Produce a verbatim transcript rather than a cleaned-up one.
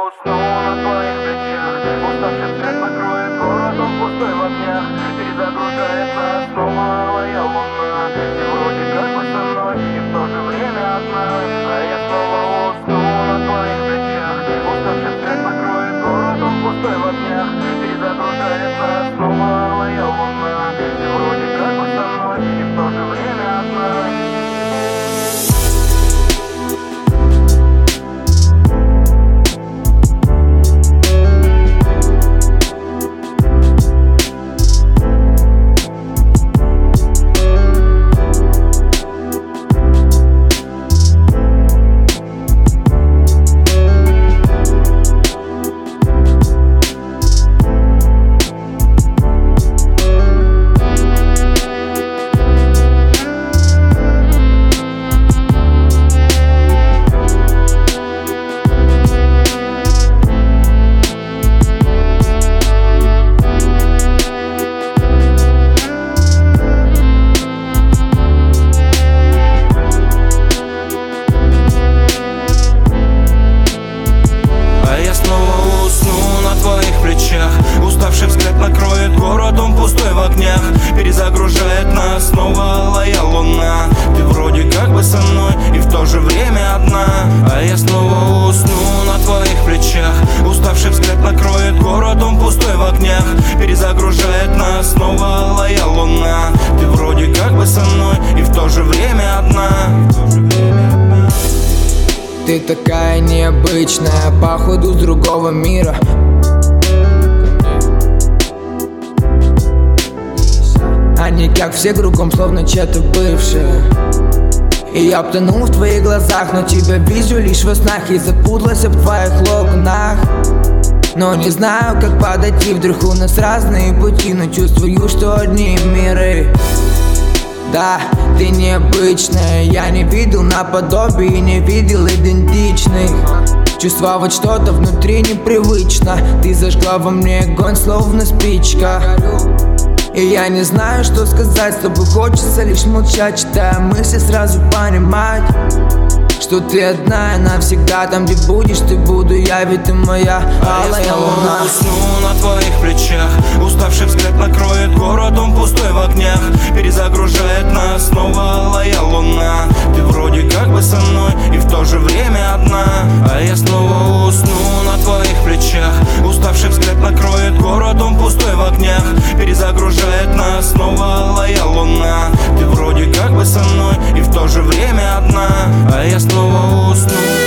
усну на твоих плечах. Уставший взгляд накроет город, он пустой в огнях. Перезагружает нас снова алая луна. Ты вроде как бы со мной и в то же время одна. А я снова усну на твоих плечах. Уставший взгляд накроет город, он пустой в огнях. Перезагружает нас снова алая луна. Ты вроде как бы со мной и в то же время одна. Уставший взгляд накроет город, он пустой в огнях. Перезагружает нас снова алая луна. Ты вроде как бы со мной и в то же время одна. А я снова усну на твоих плечах. Уставший взгляд накроет город, он пустой в огнях. Перезагружает нас снова алая луна. Ты вроде как бы со мной и в то же время одна. Ты такая необычная, походу с другого мира. А не как все кругом, словно чья-то бывшая. И я утонул в твоих глазах, но тебя вижу лишь во снах. И запуталась в твоих локонах. Но не знаю, как подойти, вдруг у нас разные пути. Но чувствую, что одни миры. Да, ты необычная, я не видел наподобие, не видел идентичных. Чувствовать что-то внутри непривычно. Ты зажгла во мне огонь, словно спичка. И я не знаю, что сказать, с тобой хочется лишь молчать. Читая мысли, сразу понимать, что ты одна и навсегда. Там, где будешь, ты буду я, ведь ты моя алая луна. Усну на твоих плечах. Уставший взгляд накроет город, он пустой в огнях. Перезагружает нас снова алая луна. Ты вроде как бы со мной и в то же время одна. А я снова усну на твоих плечах. Уставший взгляд накроет город, он пустой в огнях. Перезагружает нас снова алая луна. Ты вроде как бы со мной и в то же время одна. А я снова усну.